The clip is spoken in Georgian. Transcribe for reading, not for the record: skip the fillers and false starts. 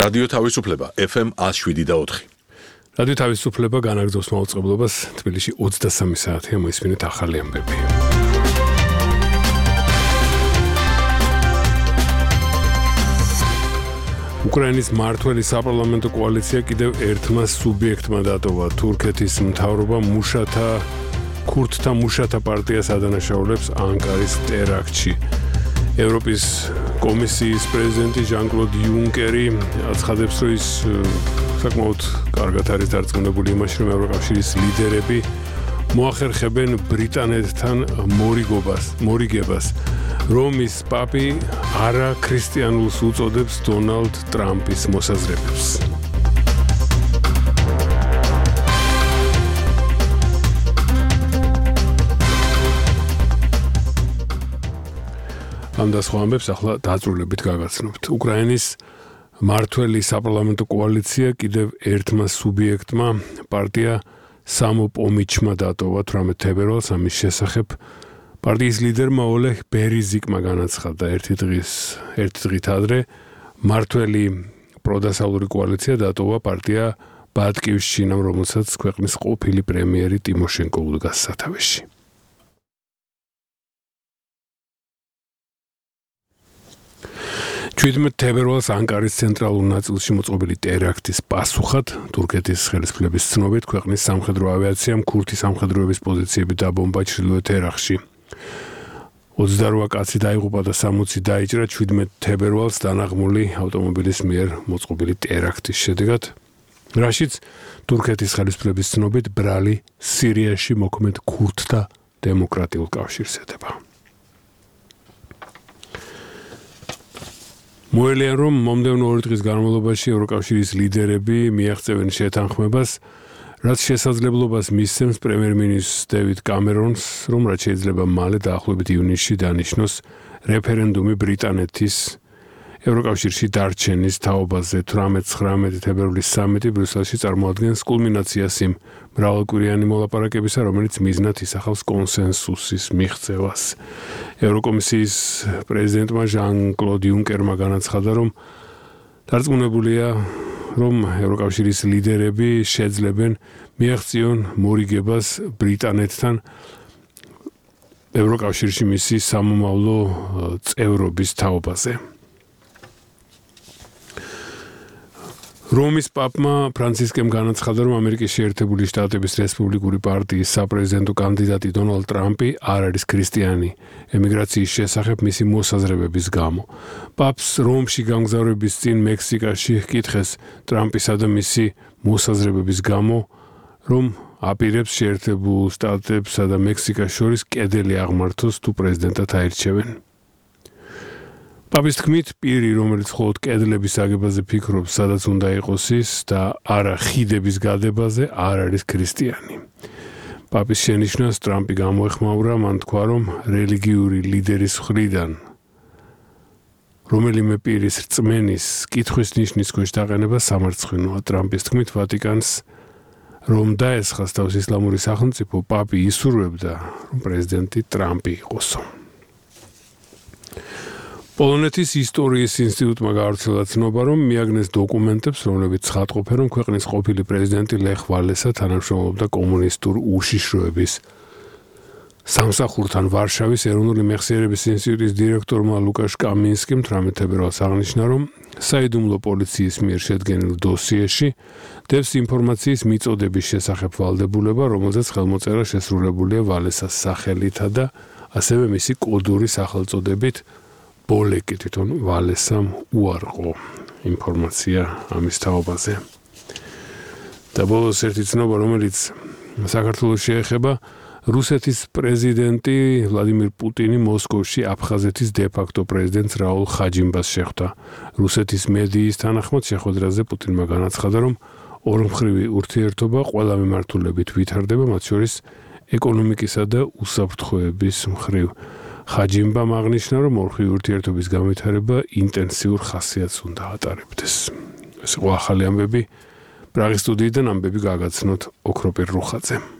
რადიო თავისუფლება FM 107.4. რადიო თავისუფლება განაგრძობს მაუწყებლობას თბილისში 23 საათია მოისმინეთ ახალი ამბები. უკრაინის მმართველი საპარლამენტო კოალიცია კიდევ ერთმა სუბიექტმა დატოვა. თურქეთის მთავრობა ქურთთა მუშათა პარტიას ადანაშაულებს ანკარის ტერაქტში. ევროპის კომისიის პრეზიდენტი ჟან-კლოდ იუნკერი აცხადებს, რომ ის საკმაოდ კარგად არის დარწმუნებული იმაში, რომ ევროკავშირის ლიდერები მოახერხებენ ბრიტანეთთან მორიგებას. რომის პაპი არა ქრისტიანულს უწოდებს დონალდ ტრამპის მოსაზრებებს. ამ და სხვა ამბებს ახლა დაწვრილებით გაგაცნობთ. უკრაინის მმართველი საპარლამენტო კოალიცია კიდევ ერთმა სუბიექტმა პარტია სამოპომიჩმა დატოვა 18 თებერვალს. ამის შესახებ პარტიის ლიდერმა ოლეღ ბერეზიკმა განაცხადა ერთი დღით ადრე მმართველი პროდასავლური კოალიცია დატოვა პარტია ბატკივშჩინამ, რომელსაც ქვეყნის ყოფილი პრემიერი ტიმოშენკო უდგას სათავეში. თებერვალს ანკარის ცენტრალურ ნაწილში მოწყობილი ტერაქტის პასუხად თურქეთის ხელისუფლების ცნობით ქვეყნის სამხედრო ავიაციამ ქურთი სამხედროების პოზიციები დაბომბა ჩრდილოეთ ერაყში. 28 კაცი დაიღუპა და 60 დაიჭრა 17 თებერვალს დანაღმული ავტომობილის მიერ მოწყობილი ტერაქტის შედეგად, რაშიც თურქეთის ხელისუფლების ცნობით ბრალი სირიაში მოქმედ ქურთთა დემოკრატიულ კავშირს ედება. მოელია, რომ მომდევნო 2 დღის განმავლობაში ევროკავშირის ლიდერები მიაღწევენ შეთანხმებას, რაც შესაძლებლობას მისცემს პრემიერ-მინისტრ დევიდ კამერონს, რომ რაც შეიძლება მალე დაახლოებით ივნისში დანიშნოს რეფერენდუმი ბრიტანეთის ევროკავშირში დარჩენის თაობაზე. 18-19 თებერვლის სამიტი ბრიუსელში წარმოადგენს კულმინაციას იმ მრავალკვირიანი მოლაპარაკებისა, რომელიც მიზნად ისახავს კონსენსუსის მიღწევას. ევროკომისიის პრეზიდენტმა ჟან-კლოდ იუნკერმა განაცხადა, რომ დარწმუნებულია, რომ ევროკავშირის ლიდერები შეძლებენ მიაღწიონ მორიგებას ბრიტანეთთან ევროკავშირში მისი სამომავლო წევრობის თაობაზე. რომის პაპმა ფრანცისკემ განაცხადა, რომ ამერიკის შეერთებული შტატების რესპუბლიკური პარტიის საპრეზიდენტო კანდიდატი დონალდ ტრამპი არ არის ქრისტიანი ემიგრაციის შესახებ მისი მოსაზრებების გამო. პაპს რომში გამგზავრების წინ მექსიკაში ჰკითხეს ტრამპისა და მისი მოსაზრებების გამო, რომ აპირებს შეერთებულ შტატებსა და მექსიკას შორის კედელი აღმართოს თუ პრეზიდენტად აირჩევენ. პაპის თქმით, პირი, რომელიც მხოლოდ კედლების აგებაზე ფიქრობს, სადაც უნდა იყოს ის და არა ხიდების გადებაზე, არ არის ქრისტიანი. პაპის შენიშვნას ტრამპი გამოეხმაურა, მან თქვა, რომ რელიგიური ლიდერის მხრიდან რომელიმე პირის რწმენის კითხვის ნიშნის ქვეშ დაყენება სამარცხვინოა. ტრამპის თქმით, ვატიკანს რომ დაესხას თავს ისლამური სახელმწიფო, პაპი ისურვებდა, რომ პრეზიდენტი ტრამპი იყოსო. პოლონეთის ისტორიის ინსტიტუტმა გავრცელა ცნობა, რომ მიაგნეს დოკუმენტებს, რომლებიც ცხადყოფენ, რომ ქვეყნის ყოფილი პრეზიდენტი ლეხ ვალესა თანამშრომლობდა კომუნისტურ უშიშროების სამსახურთან. ვარშავის ეროვნული მეხსიერების ინსტიტუტის დირექტორმა ლუკაშ კამინსკიმ 18 თებერვალს აღნიშნა, რომ საიდუმლო პოლიციის მიერ შედგენილ დოსიეში დევს ინფორმაციის მიწოდების შესახებ ვალდებულება, რომელზეც ხელმოწერა შესრულებულია ვალესას სახელითა და ასევე მისი კოდური სახელწოდებით ბოლეკი. თვითონ ვალესამ უარყო ინფორმაცია ამის თაობაზე. და ბოლოს ერთი ცნობა, რომელიც საქართველოს შეეხება, რუსეთის პრეზიდენტი ვლადიმირ პუტინი მოსკოვში აფხაზეთის დე-ფაქტო პრეზიდენტს რაულ ხაჯიმბას შეხვდა. რუსეთის მედიის თანახმად შეხვედრაზე პუტინმა განაცხადა, რომ ორმხრივი ურთიერთობა ყველა მიმართულებით ვითარდება, მათ შორის ეკონომიკისა და უსაფრთხოების მხრივ. ხაჯიმბამ აღნიშნა, რომ ორმხრივი ურთიერთობის განვითარება ინტენსიურ ხასიათს უნდა ატარებდეს. ეს იყო ახალი ამბები პრაღის სტუდიიდან, ამბები გაგაცნოთ ოქროპირ რუხაძე.